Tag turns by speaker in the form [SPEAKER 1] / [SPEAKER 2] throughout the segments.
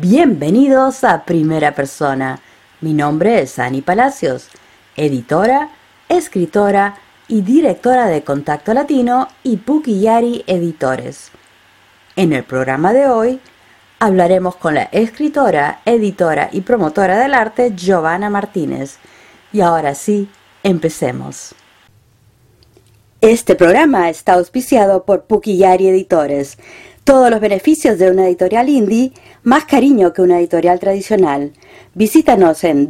[SPEAKER 1] Bienvenidos a Primera Persona. Mi nombre es Ani Palacios, editora, escritora y directora de Contacto Latino y Pukiyari Editores. En el programa de hoy hablaremos con la escritora, editora y promotora del arte Giovanna Martínez. Y ahora sí, empecemos. Este programa está auspiciado por Pukiyari Editores. Todos los beneficios de una editorial indie, más cariño que una editorial tradicional. Visítanos en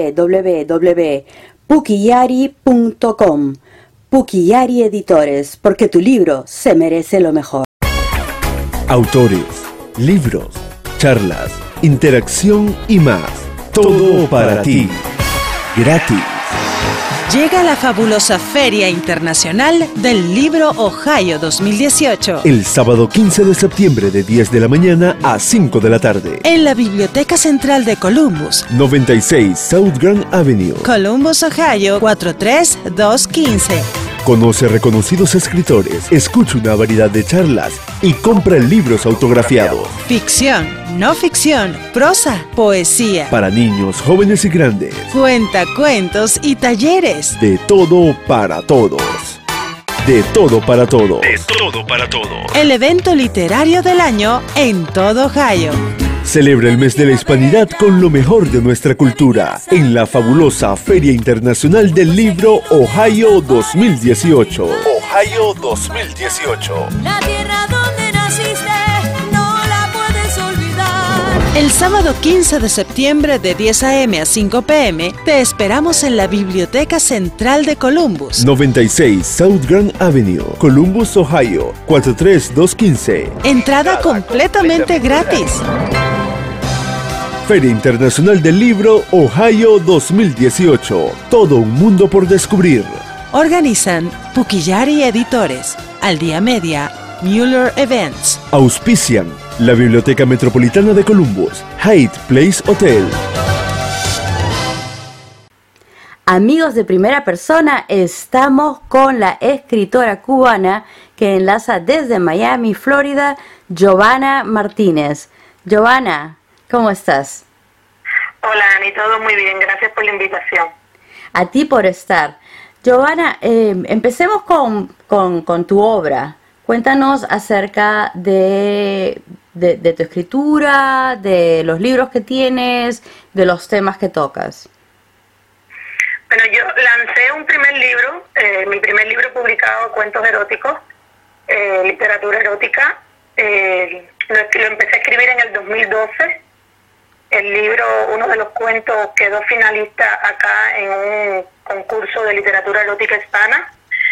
[SPEAKER 1] www.pukiyari.com. Pukiyari Editores, porque tu libro se merece lo mejor.
[SPEAKER 2] Autores, libros, charlas, interacción y más. Todo para ti. Gratis.
[SPEAKER 3] Llega la fabulosa Feria Internacional del Libro Ohio 2018.
[SPEAKER 2] El sábado 15 de septiembre de 10 de la mañana a 5 de la tarde.
[SPEAKER 3] En la Biblioteca Central de Columbus.
[SPEAKER 2] 96 South Grand Avenue.
[SPEAKER 3] Columbus, Ohio 43215.
[SPEAKER 2] Conoce reconocidos escritores, escucha una variedad de charlas y compra libros autografiados.
[SPEAKER 3] Ficción, no ficción, prosa, poesía.
[SPEAKER 2] Para niños, jóvenes y grandes.
[SPEAKER 3] Cuentacuentos y talleres.
[SPEAKER 2] De todo para todos. De todo para todos.
[SPEAKER 4] De todo para todos.
[SPEAKER 3] El evento literario del año en todo Ohio.
[SPEAKER 2] Celebra el mes de la hispanidad con lo mejor de nuestra cultura en la fabulosa Feria Internacional del Libro Ohio 2018. Ohio 2018.
[SPEAKER 5] La tierra donde naciste no la puedes olvidar.
[SPEAKER 3] El sábado 15 de septiembre de 10 a.m. a 5 p.m. te esperamos en la Biblioteca Central de Columbus.
[SPEAKER 2] 96 South Grand Avenue, Columbus, Ohio 43215.
[SPEAKER 3] Entrada completamente gratis.
[SPEAKER 2] Feria Internacional del Libro Ohio 2018. Todo un mundo por descubrir.
[SPEAKER 3] Organizan Pukiyari Editores, Al Día Media, Mueller Events.
[SPEAKER 2] Auspician la Biblioteca Metropolitana de Columbus, Hyatt Place Hotel.
[SPEAKER 1] Amigos de Primera Persona, estamos con la escritora cubana que enlaza desde Miami, Florida, Giovanna Martínez. Giovanna, ¿cómo estás?
[SPEAKER 6] Hola, Ani, todo muy bien. Gracias por la invitación.
[SPEAKER 1] A ti por estar. Giovanna, empecemos con tu obra. Cuéntanos acerca de tu escritura, de los libros que tienes, de los temas que tocas.
[SPEAKER 6] Bueno, yo lancé un primer libro, mi primer libro publicado, Cuentos Eróticos, literatura erótica. Lo empecé a escribir en el 2012. El libro, uno de los cuentos, quedó finalista acá en un concurso de literatura erótica hispana.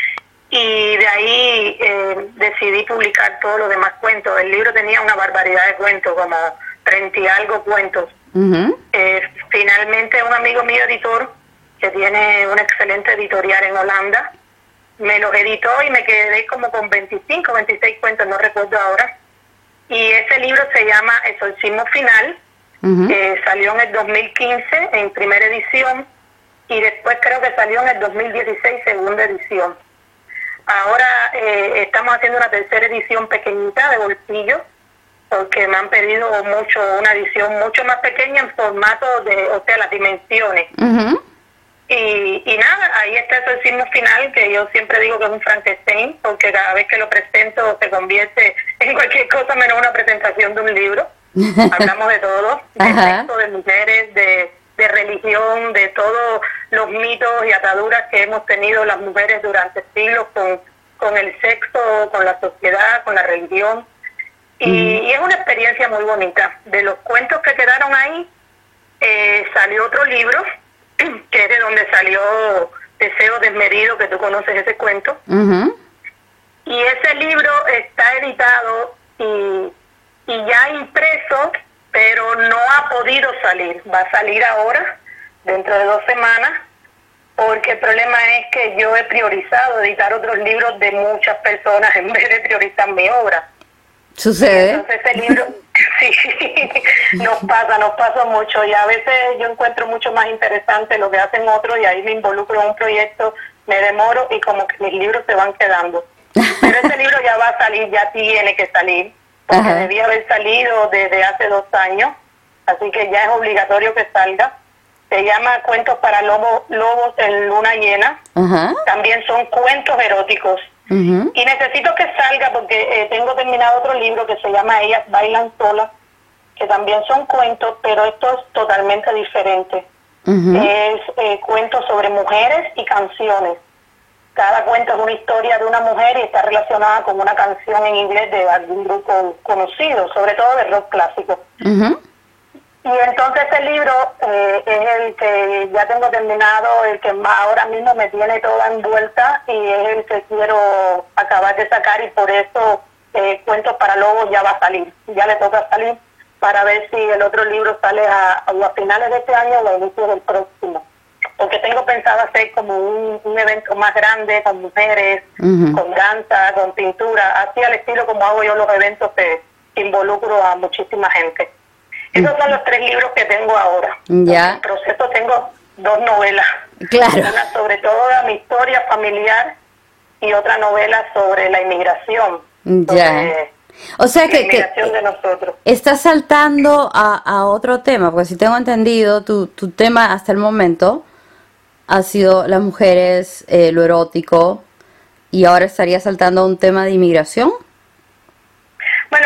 [SPEAKER 6] Y de ahí decidí publicar todos los demás cuentos. El libro tenía una barbaridad de cuentos, como 30 y algo cuentos.
[SPEAKER 1] Uh-huh.
[SPEAKER 6] Finalmente un amigo mío, editor, que tiene una excelente editorial en Holanda, me los editó y me quedé como con 25, 26 cuentos, no recuerdo ahora. Y ese libro se llama Exorcismo Final. Uh-huh. Salió en el 2015 en primera edición y después creo que salió en el 2016 segunda edición. Ahora estamos haciendo una tercera edición pequeñita de bolsillo porque me han pedido mucho una edición mucho más pequeña en formato de, o sea, las dimensiones. Uh-huh. Y nada, ahí está el Exorcismo Final, que yo siempre digo que es un Frankenstein, porque cada vez que lo presento se convierte en cualquier cosa menos una presentación de un libro. Hablamos de todo, de sexo, de mujeres, de religión, de todos los mitos y ataduras que hemos tenido las mujeres durante siglos con el sexo, con la sociedad, con la religión. Y es una experiencia muy bonita. De los cuentos que quedaron ahí, salió otro libro, que es de donde salió Deseo Desmedido, que tú conoces ese cuento. Uh-huh. Y ese libro está editado y ya impreso, pero no ha podido salir. Va a salir ahora, dentro de 2 semanas, porque el problema es que yo he priorizado editar otros libros de muchas personas en vez de priorizar mi obra.
[SPEAKER 1] ¿Sucede?
[SPEAKER 6] Entonces ese libro, sí, nos pasa mucho, y a veces yo encuentro mucho más interesante lo que hacen otros y ahí me involucro en un proyecto, me demoro y como que mis libros se van quedando. Pero ese libro ya va a salir, ya tiene que salir, porque debía haber salido desde hace 2 años, así que ya es obligatorio que salga. Se llama Cuentos para Lobos en Luna Llena.
[SPEAKER 1] Ajá.
[SPEAKER 6] También son cuentos eróticos.
[SPEAKER 1] Ujú.
[SPEAKER 6] Y necesito que salga porque tengo terminado otro libro que se llama Ellas Bailan Solas, que también son cuentos, pero esto es totalmente diferente.
[SPEAKER 1] Ujú.
[SPEAKER 6] Es cuentos sobre mujeres y canciones. Cada cuento es una historia de una mujer y está relacionada con una canción en inglés de algún grupo conocido, sobre todo de rock clásico.
[SPEAKER 1] Ujú.
[SPEAKER 6] Y entonces este libro es el que ya tengo terminado, el que más ahora mismo me tiene toda envuelta y es el que quiero acabar de sacar, y por eso Cuentos para Lobos ya va a salir. Ya le toca salir para ver si el otro libro sale a finales de este año o a inicios del próximo. Porque tengo pensado hacer como un evento más grande con mujeres,
[SPEAKER 1] Ujú.
[SPEAKER 6] con danza, con pintura, así al estilo como hago yo los eventos que involucro a muchísima gente. Esos son los 3 libros que tengo ahora.
[SPEAKER 1] Ya.
[SPEAKER 6] En proceso tengo 2 novelas.
[SPEAKER 1] Claro.
[SPEAKER 6] Una sobre toda mi historia familiar y otra novela sobre la inmigración.
[SPEAKER 1] Ya.
[SPEAKER 6] Sobre
[SPEAKER 1] O sea
[SPEAKER 6] la
[SPEAKER 1] que
[SPEAKER 6] inmigración de nosotros.
[SPEAKER 1] estás saltando a otro tema, porque si tengo entendido, tu tema hasta el momento ha sido las mujeres, lo erótico, y ahora estaría saltando a un tema de inmigración.
[SPEAKER 6] Bueno,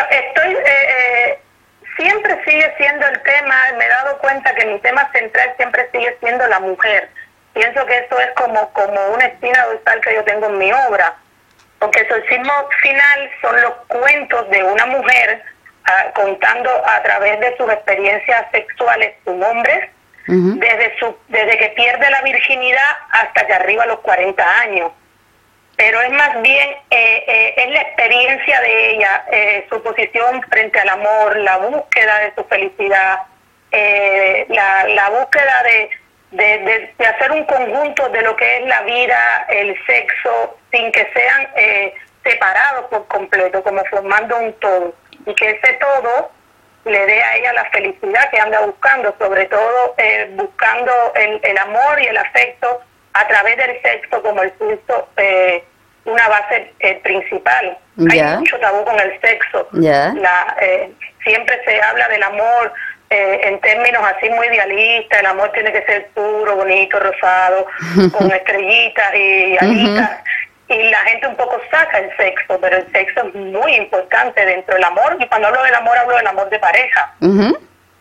[SPEAKER 6] siempre sigue siendo el tema, me he dado cuenta que mi tema central siempre sigue siendo la mujer. Pienso que eso es como una espina dorsal que yo tengo en mi obra, porque el exorcismo final son los cuentos de una mujer contando a través de sus experiencias sexuales con hombres,
[SPEAKER 1] Ujú.
[SPEAKER 6] desde que pierde la virginidad hasta que arriba a los 40 años. Pero es más bien, es la experiencia de ella, su posición frente al amor, la búsqueda de su felicidad, la búsqueda de hacer un conjunto de lo que es la vida, el sexo, sin que sean separados por completo, como formando un todo. Y que ese todo le dé a ella la felicidad que anda buscando, sobre todo buscando el amor y el afecto a través del sexo como el sexo una base principal.
[SPEAKER 1] Ya.
[SPEAKER 6] Hay mucho tabú con el sexo.
[SPEAKER 1] Ya.
[SPEAKER 6] Siempre se habla del amor en términos así muy idealistas. El amor tiene que ser puro, bonito, rosado, con estrellitas y alitas. Y la gente un poco saca el sexo, pero el sexo es muy importante dentro del amor. Y cuando hablo del amor de pareja.
[SPEAKER 1] Ujú.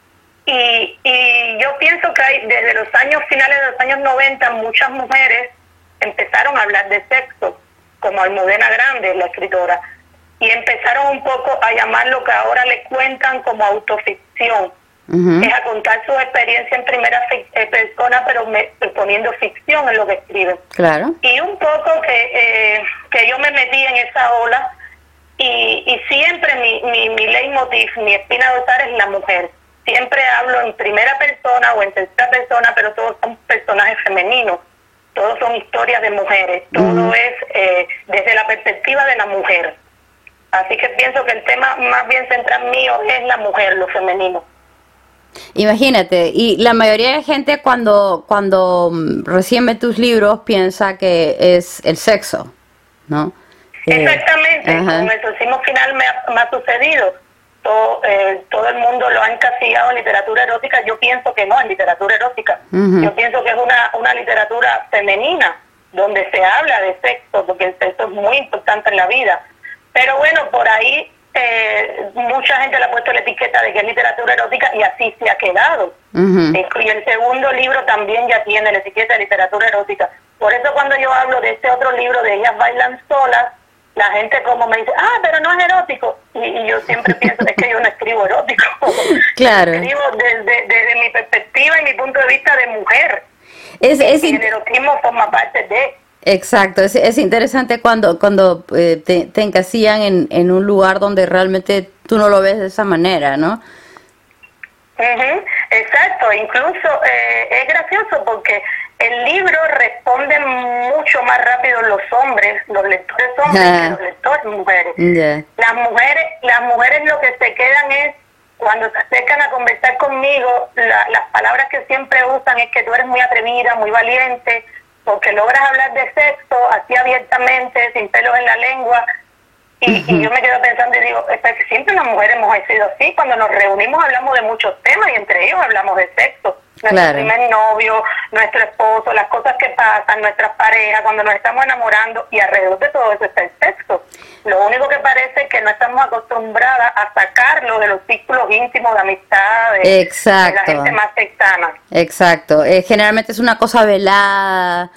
[SPEAKER 6] Y yo pienso que desde los finales de los años 90, muchas mujeres empezaron a hablar de sexo, como Almudena Grandes, la escritora, y empezaron un poco a llamar lo que ahora le cuentan como autoficción.
[SPEAKER 1] Ujú.
[SPEAKER 6] Es a contar su experiencia en primera persona, pero poniendo ficción en lo que escriben.
[SPEAKER 1] Claro.
[SPEAKER 6] Y un poco que yo me metí en esa ola, y siempre mi leitmotiv, mi espina dorsal es la mujer. Siempre hablo en primera persona o en tercera persona, pero todos son personajes femeninos. Todos son historias de mujeres. Todo es desde la perspectiva de la mujer. Así que pienso que el tema más bien central mío es la mujer, lo femenino.
[SPEAKER 1] Imagínate, y la mayoría de gente cuando recién ve tus libros piensa que es el sexo, ¿no?
[SPEAKER 6] Exactamente,
[SPEAKER 1] Ajá.
[SPEAKER 6] con el exorcismo final me ha sucedido. Todo el mundo lo ha encasillado en literatura erótica. Yo pienso que no es literatura erótica.
[SPEAKER 1] Ujú.
[SPEAKER 6] Yo pienso que es una literatura femenina, donde se habla de sexo, porque el sexo es muy importante en la vida. Pero bueno, por ahí mucha gente le ha puesto la etiqueta de que es literatura erótica y así se ha quedado.
[SPEAKER 1] Ujú.
[SPEAKER 6] Y el segundo libro también ya tiene la etiqueta de literatura erótica. Por eso cuando yo hablo de este otro libro de Ellas Bailan Solas, la gente como me dice, pero no es erótico. Y yo siempre pienso, es que yo no escribo erótico.
[SPEAKER 1] Claro.
[SPEAKER 6] Escribo desde mi perspectiva y mi punto de vista de mujer. Y el erotismo forma parte de...
[SPEAKER 1] Exacto, es interesante cuando te encasillan en un lugar donde realmente tú no lo ves de esa manera, ¿no?
[SPEAKER 6] Exacto, incluso es gracioso porque el libro responde mucho más rápido los hombres, los lectores hombres, que los lectores mujeres.
[SPEAKER 1] Yeah.
[SPEAKER 6] Las mujeres lo que se quedan es, cuando se acercan a conversar conmigo, las palabras que siempre usan es que tú eres muy atrevida, muy valiente, porque logras hablar de sexo así abiertamente, sin pelos en la lengua, Y yo me quedo pensando y digo, siempre las mujeres hemos sido así. Cuando nos reunimos hablamos de muchos temas y entre ellos hablamos de sexo. Nuestro primer novio, nuestro esposo, las cosas que pasan, nuestras parejas, cuando nos estamos enamorando, y alrededor de todo eso está el sexo. Lo único que parece es que no estamos acostumbradas a sacarlo de los círculos íntimos de amistad, de la gente más cercana.
[SPEAKER 1] Exacto. Generalmente es una cosa velada,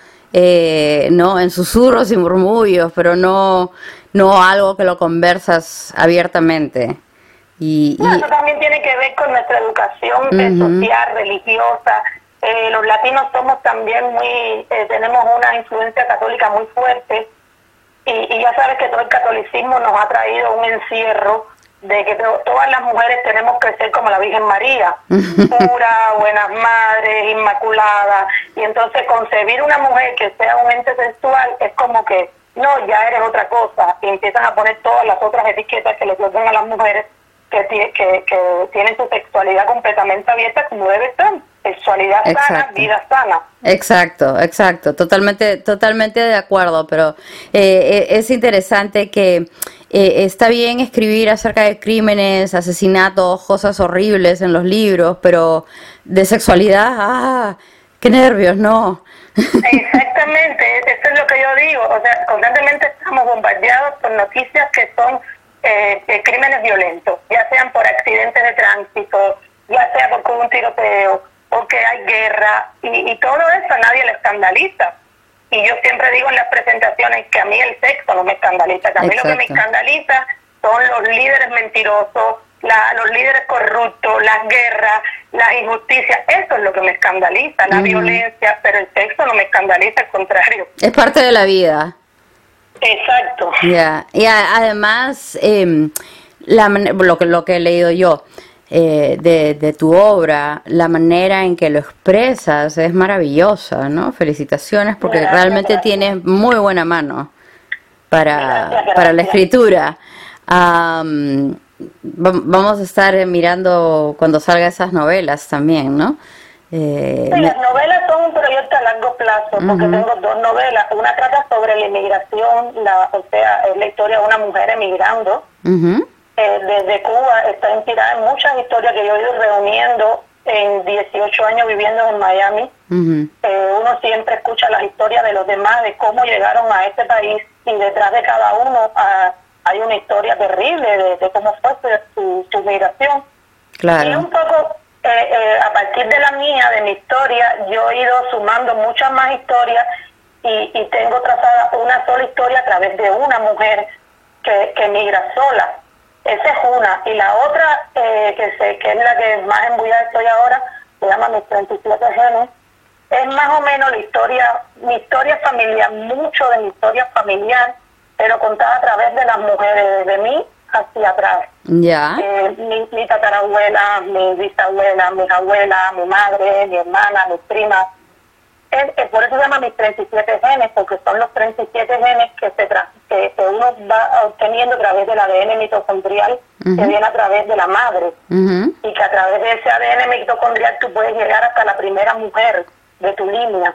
[SPEAKER 1] ¿no? En susurros y murmullos, pero no algo que lo conversas abiertamente.
[SPEAKER 6] Eso también tiene que ver con nuestra educación social, religiosa. Los latinos somos también tenemos una influencia católica muy fuerte, y ya sabes que todo el catolicismo nos ha traído un encierro de que todas las mujeres tenemos que ser como la Virgen María, pura, buenas madres, inmaculada, y entonces concebir una mujer que sea un ente sexual es como que, no, ya eres otra cosa, y empiezan a poner todas las otras etiquetas que le ponen a las mujeres que tienen su sexualidad completamente abierta como debe ser. Sexualidad sana, vida sana.
[SPEAKER 1] Exacto, totalmente de acuerdo, pero es interesante que está bien escribir acerca de crímenes, asesinatos, cosas horribles en los libros, pero de sexualidad, qué nervios, ¿no?
[SPEAKER 6] Exactamente, eso es lo que yo digo, o sea, constantemente estamos bombardeados por noticias que son crímenes violentos, ya sean por accidentes de tránsito, ya sea porque hubo un tiroteo, porque hay guerra, y todo eso a nadie le escandaliza. Y yo siempre digo en las presentaciones que a mí el sexo no me escandaliza, que a mí lo que me escandaliza son los líderes mentirosos, los líderes corruptos, las guerras, las injusticias. Eso es lo que me escandaliza, la violencia, pero el sexo no me escandaliza, al contrario.
[SPEAKER 1] Es parte de la vida.
[SPEAKER 6] Exacto.
[SPEAKER 1] Y además, lo que he leído yo de tu obra, la manera en que lo expresas es maravillosa, ¿no? Felicitaciones, porque realmente tienes muy buena mano para la escritura. Vamos a estar mirando cuando salgan esas novelas también, ¿no?
[SPEAKER 6] Las novelas son un proyecto a largo plazo, porque tengo 2 novelas. Una trata sobre la inmigración, o sea, es la historia de una mujer emigrando desde Cuba. Está inspirada en muchas historias que yo he ido reuniendo en 18 años viviendo en Miami. Uno siempre escucha las historias de los demás, de cómo llegaron a este país, y detrás de cada uno hay una historia terrible de cómo fue su migración.
[SPEAKER 1] Claro.
[SPEAKER 6] Y un poco... a partir de la mía, de mi historia, yo he ido sumando muchas más historias, y tengo trazada una sola historia a través de una mujer que emigra sola. Esa es una. Y la otra, que es la que más embullada estoy ahora, se llama Mis 37 genes. Es más o menos mi historia familiar, mucho de mi historia familiar, pero contada a través de las mujeres, de mí hacia atrás. Mi tatarabuela, mi bisabuela, mis abuelas, mi madre, mi hermana, mis primas. Por eso se llama Mis 37 genes, porque son los 37 genes que uno va obteniendo a través del ADN mitocondrial, que viene a través de la madre, y que a través de ese ADN mitocondrial tú puedes llegar hasta la primera mujer de tu línea.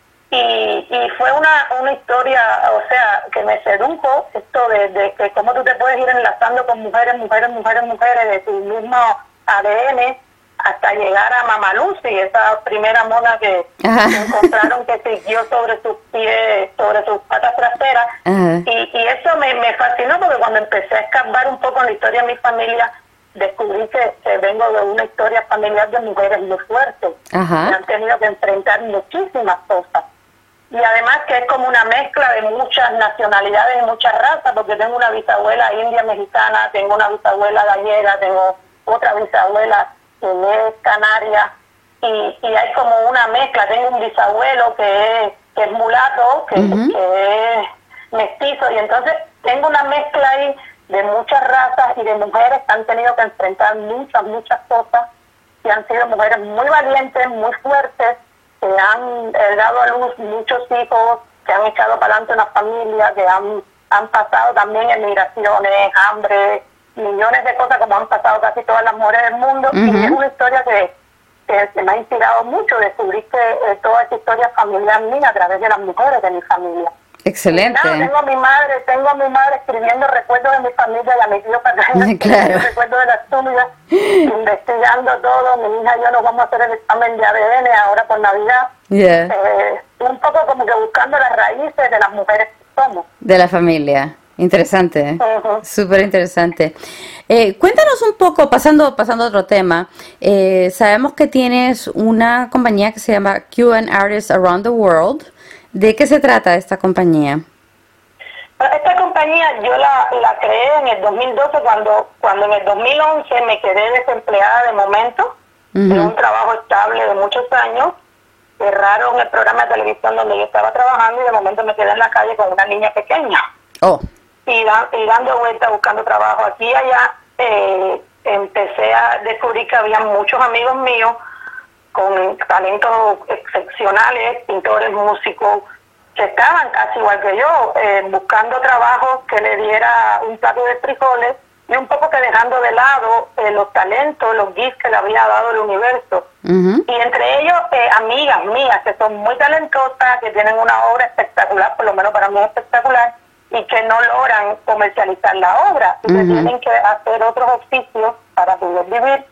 [SPEAKER 6] Y fue una historia, o sea, que me sedujo, esto de que cómo tú te puedes ir enlazando con mujeres de tu mismo ADN, hasta llegar a Mama Lucy, esa primera mona que encontraron que siguió sobre sus pies, sobre sus patas traseras. Y eso me fascinó, porque cuando empecé a escarbar un poco en la historia de mi familia, descubrí que vengo de una historia familiar de mujeres muy fuertes, que han tenido que enfrentar muchísimas cosas. Y además que es como una mezcla de muchas nacionalidades y muchas razas, porque tengo una bisabuela india mexicana, tengo una bisabuela gallega, tengo otra bisabuela que es canaria, y hay como una mezcla. Tengo un bisabuelo que es mulato, que es mestizo, y entonces tengo una mezcla ahí de muchas razas y de mujeres que han tenido que enfrentar muchas cosas, que han sido mujeres muy valientes, muy fuertes, que han dado a luz muchos hijos, que han echado para adelante una familia, que han pasado también en migraciones, hambre, millones de cosas, como han pasado casi todas las mujeres del mundo. Y es una historia que me ha inspirado mucho. Descubrí que toda esta historia familiar mía a través de las mujeres de mi familia.
[SPEAKER 1] Excelente.
[SPEAKER 6] No, tengo a mi madre escribiendo recuerdos de mi familia y a mi tío paterno,
[SPEAKER 1] Claro.
[SPEAKER 6] recuerdos de las tuyas, investigando todo. Mi hija y yo nos vamos a hacer el examen de ADN ahora por Navidad.
[SPEAKER 1] Yeah.
[SPEAKER 6] Un poco como que buscando las raíces de las mujeres que somos.
[SPEAKER 1] De la familia. Interesante,
[SPEAKER 6] Ujú.
[SPEAKER 1] súper interesante. Cuéntanos un poco, pasando a otro tema, sabemos que tienes una compañía que se llama Cuban Artists Around the World. ¿De qué se trata esta compañía?
[SPEAKER 6] Esta compañía yo la creé en el 2012 cuando en el 2011 me quedé desempleada de momento, de un trabajo estable de muchos años. Cerraron el programa de televisión donde yo estaba trabajando y de momento me quedé en la calle con una niña pequeña.
[SPEAKER 1] Oh,
[SPEAKER 6] Y dando vueltas buscando trabajo aquí y allá, empecé a descubrir que había muchos amigos míos con talentos excepcionales, pintores, músicos, que estaban casi igual que yo, buscando trabajo que le diera un plato de frijoles y un poco que dejando de lado los talentos, los gifts que le había dado el universo.
[SPEAKER 1] ujú,
[SPEAKER 6] Y entre ellos, amigas mías que son muy talentosas, que tienen una obra espectacular, por lo menos para mí es espectacular, y que no logran comercializar la obra, y que tienen que hacer otros oficios para poder vivir,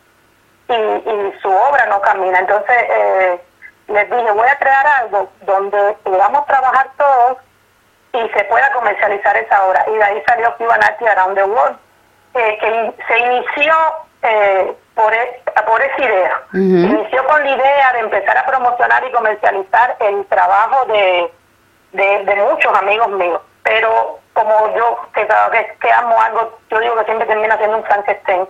[SPEAKER 6] y su obra no camina. Entonces, les dije, voy a crear algo donde podamos trabajar todos y se pueda comercializar esa obra. Y de ahí salió Cuban Artists Around the World, que se inició por esa idea. Inició con la idea de empezar a promocionar y comercializar el trabajo de muchos amigos míos. Pero como yo, que cada vez que amo algo, yo digo que siempre termina siendo un Frankenstein.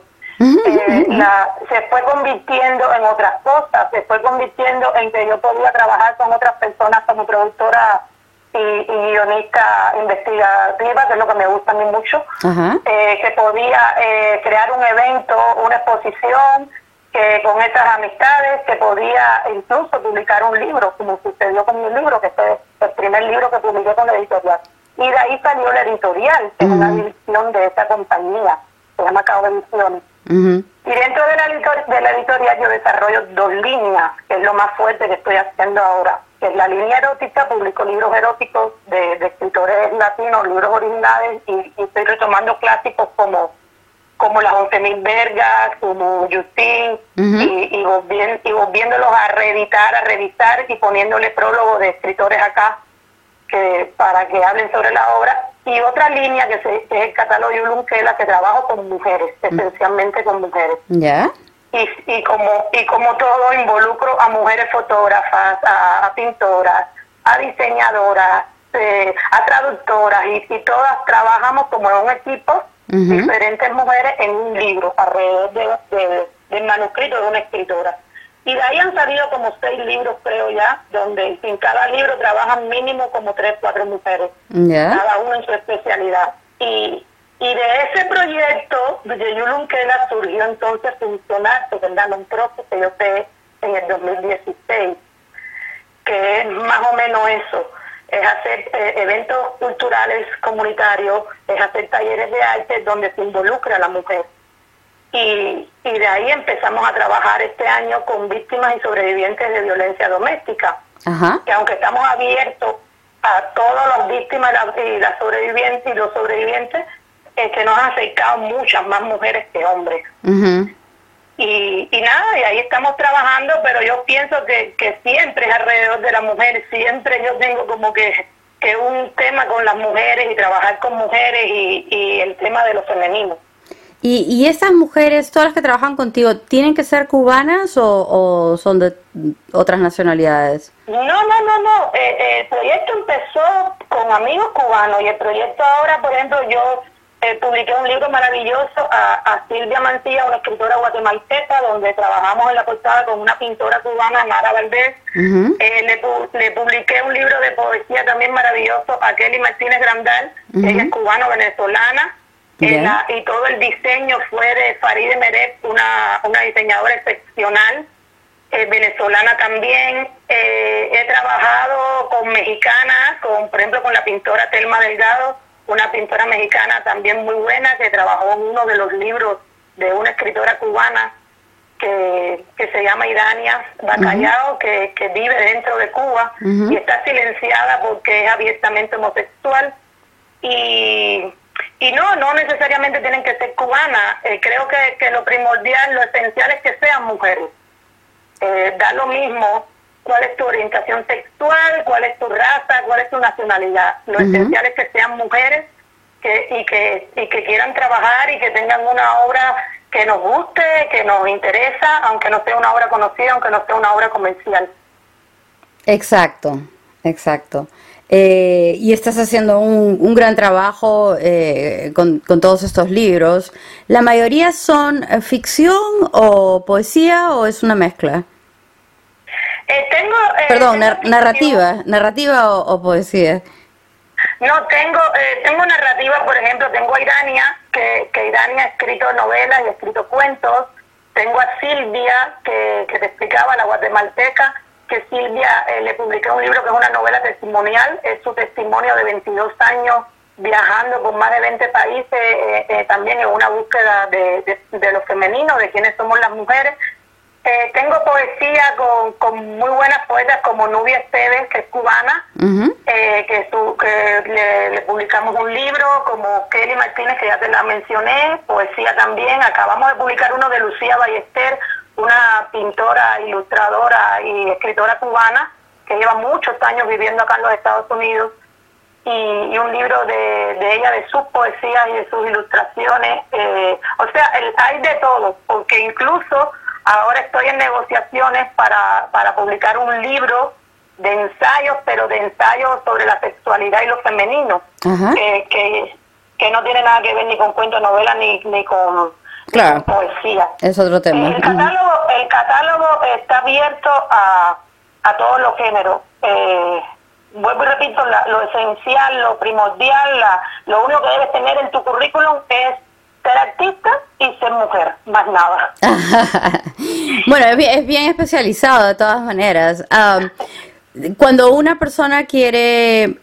[SPEAKER 6] Se fue convirtiendo en otras cosas, se fue convirtiendo en que yo podía trabajar con otras personas como productora y guionista investigativa, que es lo que me gusta a mí mucho,
[SPEAKER 1] ajá,
[SPEAKER 6] que podía crear un evento, una exposición, que con esas amistades, que podía incluso publicar un libro, como sucedió con mi libro, que fue el primer libro que publiqué con la editorial. Y de ahí salió la editorial, que es una división de esta compañía, se llama Cabo Ediciones.
[SPEAKER 1] ujú,
[SPEAKER 6] Y dentro de la editorial yo desarrollo 2 líneas, que es lo más fuerte que estoy haciendo ahora, que es la línea erótica, publico libros eróticos de escritores latinos, libros originales, y estoy retomando clásicos como las 11.000 vergas, como Justin, y volviéndolos a reeditar, a revisar y poniéndole prólogo de escritores acá para que hablen sobre la obra. Y otra línea que es el catálogo Yulun, que es la que trabajo con mujeres, esencialmente con mujeres.
[SPEAKER 1] ya,
[SPEAKER 6] Y como todo, involucro a mujeres fotógrafas, a pintoras, a diseñadoras, a traductoras, y todas trabajamos como en un equipo, diferentes mujeres en un libro, alrededor del manuscrito de una escritora. Y de ahí han salido como 6 libros, creo ya, donde en cada libro trabajan mínimo como 3, 4 mujeres,
[SPEAKER 1] ya,
[SPEAKER 6] cada uno en su especialidad. Y de ese proyecto de Yulun Kela surgió entonces Funcionarte, ¿verdad? Un proceso que yo creé en el 2016, que es más o menos eso, es hacer eventos culturales comunitarios, es hacer talleres de arte donde se involucra a la mujer. Y de ahí empezamos a trabajar este año con víctimas y sobrevivientes de violencia doméstica,
[SPEAKER 1] ajá,
[SPEAKER 6] que aunque estamos abiertos a todas las víctimas y las sobrevivientes y los sobrevivientes, que nos han acercado muchas más mujeres que hombres.
[SPEAKER 1] ujú.
[SPEAKER 6] Y nada, y ahí estamos trabajando, pero yo pienso que siempre es alrededor de la mujer, siempre yo tengo como que un tema con las mujeres y trabajar con mujeres y el tema de lo femenino.
[SPEAKER 1] ¿Y estas mujeres, todas las que trabajan contigo, tienen que ser cubanas o son de otras nacionalidades?
[SPEAKER 6] No. El proyecto empezó con amigos cubanos y el proyecto ahora, por ejemplo, yo publiqué un libro maravilloso a Silvia Mancilla, una escritora guatemalteca, donde trabajamos en la portada con una pintora cubana, Mara Valdés. Le publiqué un libro de poesía también maravilloso a Kelly Martínez Grandal, ella es cubano-venezolana. Y todo el diseño fue de Faride Meret, una diseñadora excepcional, venezolana también. He trabajado con mexicanas, por ejemplo con la pintora Telma Delgado, una pintora mexicana también muy buena, que trabajó en uno de los libros de una escritora cubana que que se llama Idania Bacallao, que vive dentro de Cuba y está silenciada porque es abiertamente homosexual. Y no necesariamente tienen que ser cubanas. Creo que lo primordial, lo esencial es que sean mujeres. Da lo mismo cuál es tu orientación sexual, cuál es tu raza, cuál es tu nacionalidad. Lo esencial es que sean mujeres y que quieran trabajar y que tengan una obra que nos guste, que nos interesa, aunque no sea una obra conocida, aunque no sea una obra comercial.
[SPEAKER 1] Exacto. Y estás haciendo un gran trabajo con todos estos libros. ¿La mayoría son ficción o poesía o es una mezcla? Perdón, narrativa o poesía.
[SPEAKER 6] No, tengo narrativa, por ejemplo, tengo a Irania, que Irania ha escrito novelas y ha escrito cuentos. Tengo a Silvia, que te explicaba, la guatemalteca, que Silvia le publiqué un libro que es una novela testimonial, es su testimonio de 22 años viajando por más de 20 países, también en una búsqueda de lo femenino, de quiénes somos las mujeres. Tengo poesía con muy buenas poetas como Nubia Esteves, que es cubana, que le publicamos un libro, como Kelly Martínez, que ya te la mencioné, poesía también. Acabamos de publicar uno de Lucía Ballester, una pintora, ilustradora y escritora cubana, que lleva muchos años viviendo acá en los Estados Unidos, y un libro de ella, de sus poesías y de sus ilustraciones. O sea, hay de todo, porque incluso ahora estoy en negociaciones para publicar un libro de ensayos, pero de ensayos sobre la sexualidad y lo femenino, que no tiene nada que ver ni con cuento, novela, ni con poesía.
[SPEAKER 1] Es otro tema.
[SPEAKER 6] El catálogo está abierto a todos los géneros. Vuelvo y repito, lo esencial, lo primordial, lo único que debes tener en tu currículum es ser artista y ser mujer, más nada.
[SPEAKER 1] Bueno, es bien especializado de todas maneras. Cuando una persona quiere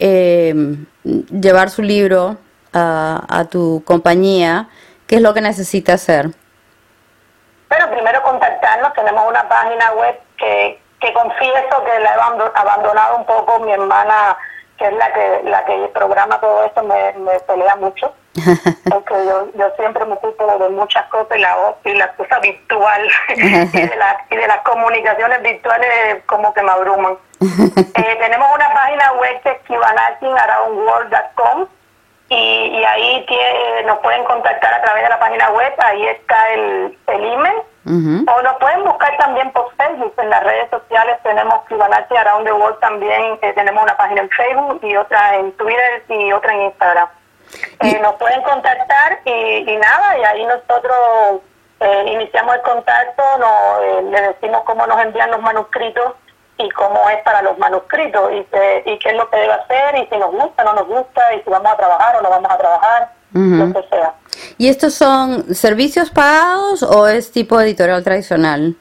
[SPEAKER 1] llevar su libro a tu compañía, ¿qué es lo que necesita hacer?
[SPEAKER 6] Bueno, primero contactarnos. Tenemos una página web que confieso que la he abandonado un poco. Mi hermana, que es la que programa todo esto, me pelea mucho. Porque yo siempre me ocupo de muchas cosas y la cosa virtual y de las comunicaciones virtuales como que me abruman. Tenemos una página web que es cubanartinaroundworld.com y ahí nos pueden contactar a través de la página web. Ahí está el email. O nos pueden buscar también por Facebook. En las redes sociales tenemos Cuban Art Around the World también. Tenemos una página en Facebook y otra en Twitter y otra en Instagram. Nos pueden contactar y nada, y ahí nosotros iniciamos el contacto, le decimos cómo nos envían los manuscritos y cómo es para los manuscritos y qué es lo que debe hacer y si nos gusta, no nos gusta, y si vamos a trabajar o no vamos a trabajar, lo que sea.
[SPEAKER 1] ¿Y estos son servicios pagados o es tipo editorial tradicional?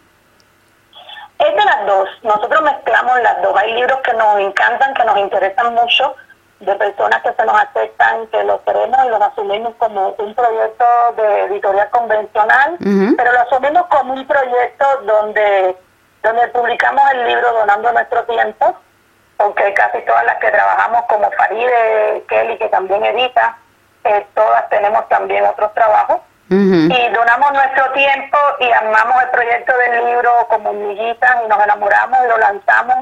[SPEAKER 6] Es de las dos. Nosotros mezclamos las dos. Hay libros que nos encantan, que nos interesan mucho, de personas que se nos aceptan, que los queremos y los asumimos como un proyecto de editorial convencional, pero lo asumimos como un proyecto donde publicamos el libro donando nuestro tiempo, porque casi todas las que trabajamos, como Faride, Kelly, que también edita, todas tenemos también otros trabajos, y donamos nuestro tiempo y armamos el proyecto del libro como hormiguitas y nos enamoramos y lo lanzamos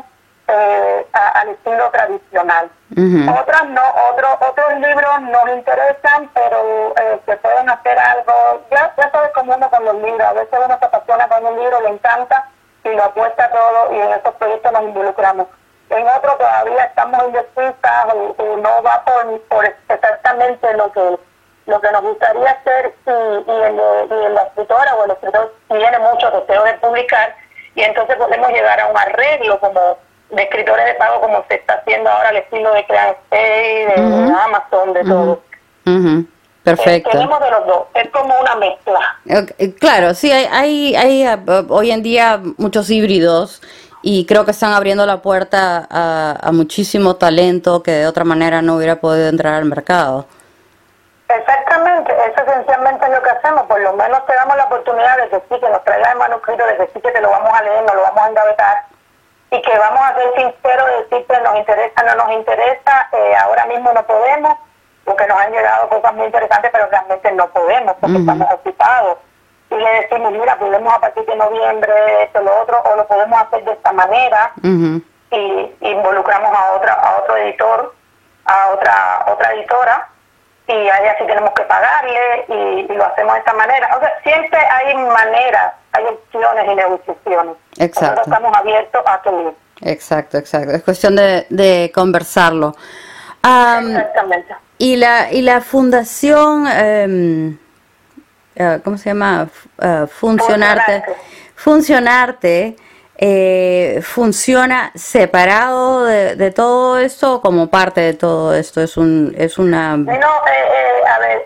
[SPEAKER 6] al estilo tradicional. Otros no, otros libros nos interesan, pero se pueden hacer algo, ya sabes cómo uno con los libros, a veces uno se apasiona con un libro, le encanta y lo apuesta todo, y en estos proyectos nos involucramos. En otro todavía estamos indecisas o no va por exactamente lo que nos gustaría hacer, y la escritora o el escritor tiene mucho deseo de publicar, y entonces podemos llegar a un arreglo como de escritores de pago, como se está haciendo ahora al estilo de CreaSpace, de Amazon, de todo.
[SPEAKER 1] Perfecto.
[SPEAKER 6] Tenemos de los dos, es como una mezcla.
[SPEAKER 1] Claro, sí, hay hoy en día muchos híbridos y creo que están abriendo la puerta a muchísimo talento que de otra manera no hubiera podido entrar al mercado.
[SPEAKER 6] Exactamente, eso esencialmente es lo que hacemos. Por lo menos te damos la oportunidad de que sí, que nos traigas el manuscrito, de que sí, que te lo vamos a leer, nos lo vamos a engavetar, y que vamos a ser sinceros, decirte nos interesa, no nos interesa, ahora mismo no podemos, porque nos han llegado cosas muy interesantes, pero realmente no podemos, porque estamos ocupados. Y le decimos, mira, podemos a partir de noviembre, esto, lo otro, o lo podemos hacer de esta manera, y involucramos a otro editor, a otra editora, y a ella sí tenemos que pagarle, y lo hacemos de esta manera. O sea, siempre hay maneras, hay opciones y negociaciones.
[SPEAKER 1] Exacto.
[SPEAKER 6] Nosotros estamos abiertos a todo.
[SPEAKER 1] Exacto. Es cuestión de conversarlo.
[SPEAKER 6] Exactamente.
[SPEAKER 1] Y la fundación, ¿cómo se llama? Funcionarte. ¿Funciona separado de todo esto o como parte de todo esto? Es una...
[SPEAKER 6] No, a ver,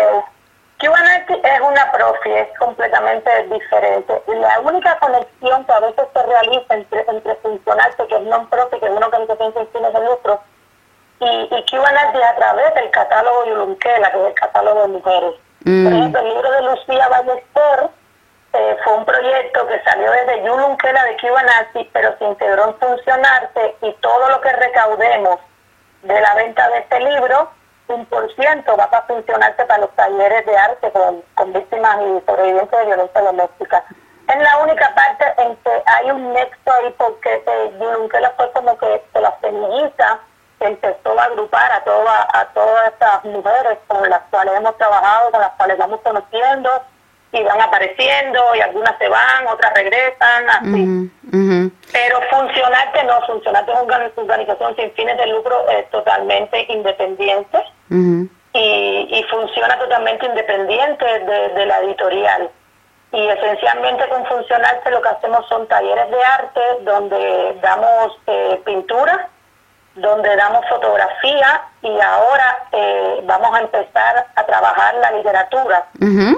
[SPEAKER 6] QAnon es una profi, es completamente diferente. La única conexión que a veces se realiza entre Funcionarte, que es non-profit, que es una organización sin fines de lucro, y QAnon es a través del catálogo Yulunquela, que es el catálogo de mujeres. Por ejemplo, el libro de Lucía Ballester fue un proyecto que salió desde Yulunquela de QAnon, pero se integró en Funcionarte, y todo lo que recaudemos de la venta de este libro, 1% va para Funcionarte, para los talleres de arte con víctimas y sobrevivientes de violencia doméstica. Es la única parte en que hay un nexo ahí, porque Yulunquela fue como que la semillita que empezó a agrupar a todas estas mujeres con las cuales hemos trabajado, con las cuales vamos conociendo, y van apareciendo, y algunas se van, otras regresan, así. Pero Funcionarte no, Funcionarte es una organización sin fines de lucro, totalmente independiente, y funciona totalmente independiente de la editorial. Y esencialmente con Funcionarte lo que hacemos son talleres de arte, donde damos pintura, donde damos fotografía, y ahora vamos a empezar a trabajar la literatura.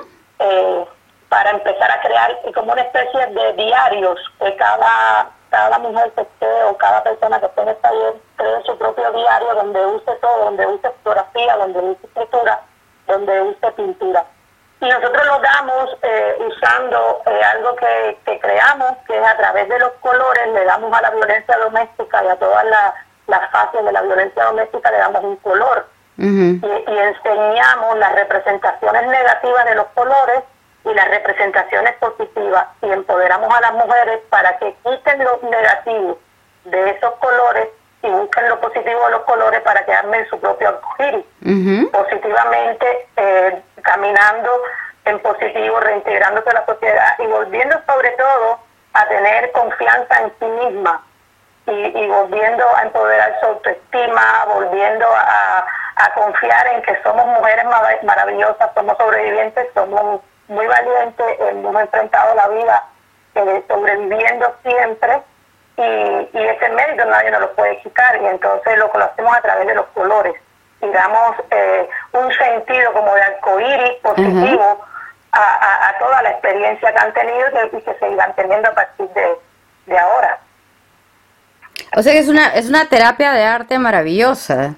[SPEAKER 6] Para empezar a crear como una especie de diarios, que cada mujer que esté, o cada persona que esté en el taller, cree su propio diario, donde use todo, donde use fotografía, donde use escritura, donde use pintura. Y nosotros lo damos usando algo que creamos, que es a través de los colores. Le damos a la violencia doméstica y a todas las fases de la violencia doméstica, le damos un color. Y enseñamos las representaciones negativas de los colores y las representaciones positivas, y empoderamos a las mujeres para que quiten lo negativo de esos colores y busquen lo positivo de los colores para que armen su propio arcoíris, positivamente, caminando en positivo, reintegrándose a la sociedad y volviendo sobre todo a tener confianza en sí misma, y volviendo a empoderar su autoestima, volviendo a confiar en que somos mujeres maravillosas, somos sobrevivientes, somos muy valientes, hemos enfrentado la vida sobreviviendo siempre, y ese mérito nadie nos lo puede quitar, y entonces lo hacemos a través de los colores, y damos un sentido como de arcoíris positivo a toda la experiencia que han tenido y que seguirán teniendo a partir de ahora.
[SPEAKER 1] O sea que es una terapia de arte maravillosa.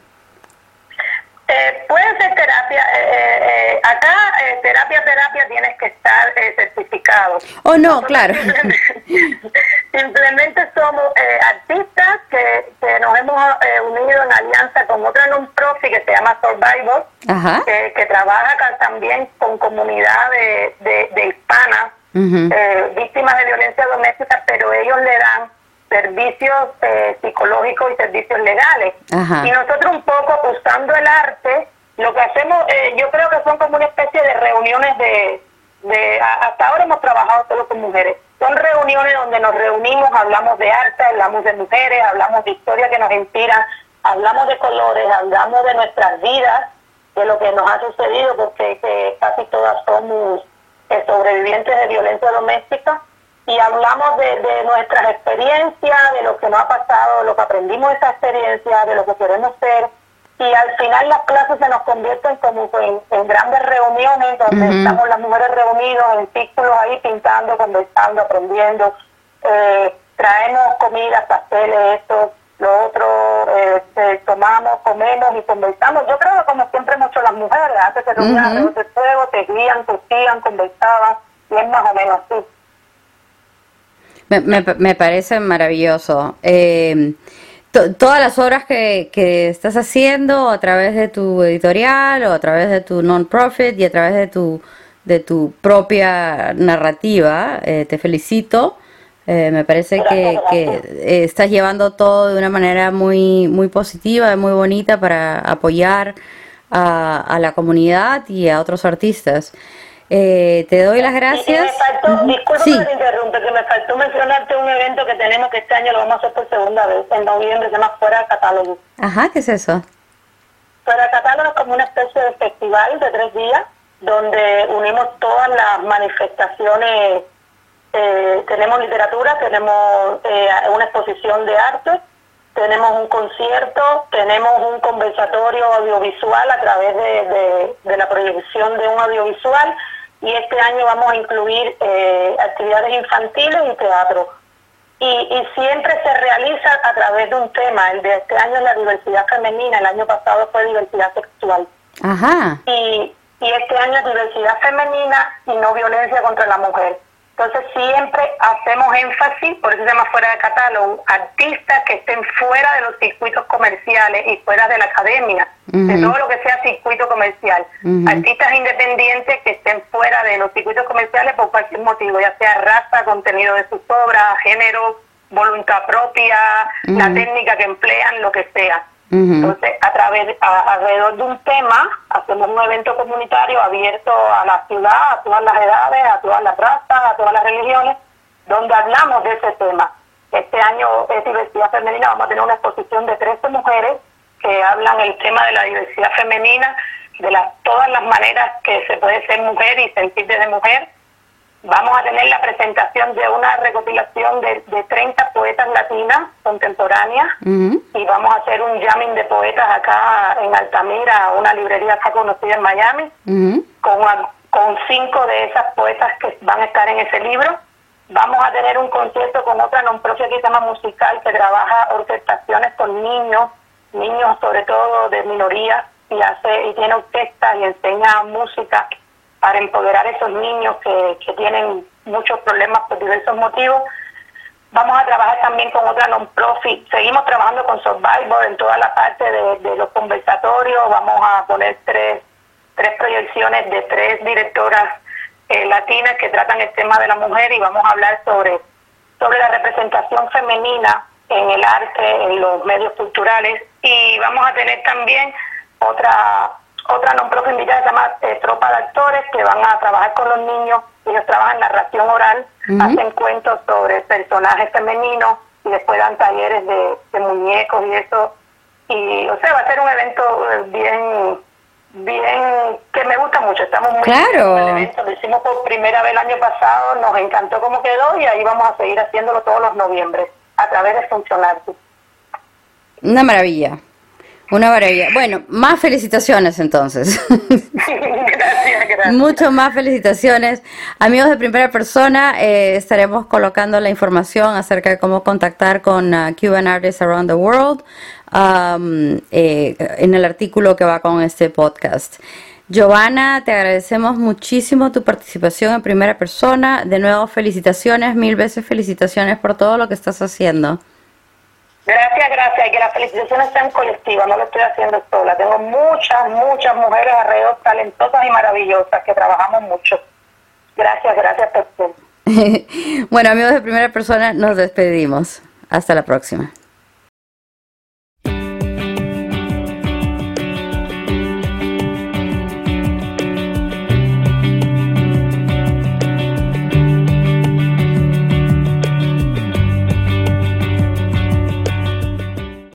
[SPEAKER 6] Puede ser terapia. Acá, terapia tienes que estar certificado.
[SPEAKER 1] Oh, no, claro.
[SPEAKER 6] Simplemente somos artistas que nos hemos unido en alianza con otra non-profit que se llama Survivor, que trabaja también con comunidad de hispanas, víctimas de violencia doméstica, pero ellos le dan servicios psicológicos y servicios legales. Y nosotros un poco usando el arte, lo que hacemos, yo creo que son como una especie de reuniones hasta ahora hemos trabajado solo con mujeres. Son reuniones donde nos reunimos, hablamos de arte, hablamos de mujeres, hablamos de historias que nos inspiran, hablamos de colores, hablamos de nuestras vidas, de lo que nos ha sucedido, porque casi todas somos sobrevivientes de violencia doméstica. Y hablamos de nuestras experiencias, de lo que nos ha pasado, de lo que aprendimos de esa experiencia, de lo que queremos ser. Y al final las clases se nos convierten como en grandes reuniones, donde estamos las mujeres reunidas en círculos ahí, pintando, conversando, aprendiendo. Traemos comidas, pasteles, esto. lo otro tomamos, comemos y conversamos. Yo creo que como siempre hemos hecho las mujeres, antes se reunían alrededor del fuego, tejían, cosían, conversaban, y es más o menos así.
[SPEAKER 1] Me parece maravilloso. Todas las obras que estás haciendo a través de tu editorial o a través de tu non-profit y a través de tu propia narrativa, te felicito. Me parece que estás llevando todo de una manera muy, muy positiva y muy bonita para apoyar a la comunidad y a otros artistas. Te doy las gracias.
[SPEAKER 6] Y me faltó, disculpa
[SPEAKER 1] sí.
[SPEAKER 6] que te interrumpa, que me faltó mencionarte un evento que tenemos que este año lo vamos a hacer por segunda vez, en noviembre, se llama Fuera de Catálogo.
[SPEAKER 1] Ajá, ¿qué es eso?
[SPEAKER 6] Fuera de Catálogo es como una especie de festival de 3 días, donde unimos todas las manifestaciones. Tenemos literatura, tenemos una exposición de arte, tenemos un concierto, tenemos un conversatorio audiovisual a través de la proyección de un audiovisual, y este año vamos a incluir actividades infantiles y teatro. Y siempre se realiza a través de un tema. El de este año es la diversidad femenina, el año pasado fue diversidad sexual.
[SPEAKER 1] Ajá.
[SPEAKER 6] Y este año es diversidad femenina y no violencia contra la mujer. Entonces siempre hacemos énfasis, por eso se llama Fuera de Catálogo, artistas que estén fuera de los circuitos comerciales y fuera de la academia, de todo lo que sea circuito comercial. Artistas independientes que estén fuera de los circuitos comerciales por cualquier motivo, ya sea raza, contenido de sus obras, género, voluntad propia, la técnica que emplean, lo que sea. Entonces, alrededor de un tema, hacemos un evento comunitario abierto a la ciudad, a todas las edades, a todas las razas, a todas las religiones, donde hablamos de ese tema. Este año es diversidad femenina, vamos a tener una exposición de 13 mujeres que hablan el tema de la diversidad femenina, de todas las maneras que se puede ser mujer y sentirse de mujer. Vamos a tener la presentación de una recopilación de 30 poetas latinas contemporáneas y vamos a hacer un jamming de poetas acá en Altamira, una librería acá conocida en Miami, con 5 de esas poetas que van a estar en ese libro. Vamos a tener un concierto con otra non-profit que se llama Musical, que trabaja orquestaciones con niños sobre todo de minorías, y tiene orquesta y enseña música para empoderar a esos niños que tienen muchos problemas por diversos motivos. Vamos a trabajar también con otra non-profit. Seguimos trabajando con Survivor en toda la parte de los conversatorios. Vamos a poner tres proyecciones de 3 directoras latinas que tratan el tema de la mujer, y vamos a hablar sobre la representación femenina en el arte, en los medios culturales. Y vamos a tener también otra non-profit invitada, se llama Tropa de Actores, que van a trabajar con los niños. Ellos trabajan narración oral, hacen cuentos sobre personajes femeninos y después dan talleres de muñecos y eso. Y, o sea, va a ser un evento bien que me gusta mucho. Estamos muy
[SPEAKER 1] claro.
[SPEAKER 6] con el evento. Lo hicimos por primera vez el año pasado, nos encantó cómo quedó, y ahí vamos a seguir haciéndolo todos los noviembres a través de Funcionarte.
[SPEAKER 1] Una maravilla. Una maravilla. Bueno, más felicitaciones entonces.
[SPEAKER 6] Gracias.
[SPEAKER 1] Mucho más felicitaciones. Amigos de Primera Persona, estaremos colocando la información acerca de cómo contactar con Cuban Artists Around the World en el artículo que va con este podcast. Giovanna, te agradecemos muchísimo tu participación en Primera Persona. De nuevo, felicitaciones, 1000 veces felicitaciones por todo lo que estás haciendo.
[SPEAKER 6] Gracias, y que las felicitaciones sean colectivas, no lo estoy haciendo sola. Tengo muchas mujeres alrededor talentosas y maravillosas que trabajamos mucho. Gracias por todo.
[SPEAKER 1] Bueno, amigos de Primera Persona, nos despedimos. Hasta la próxima.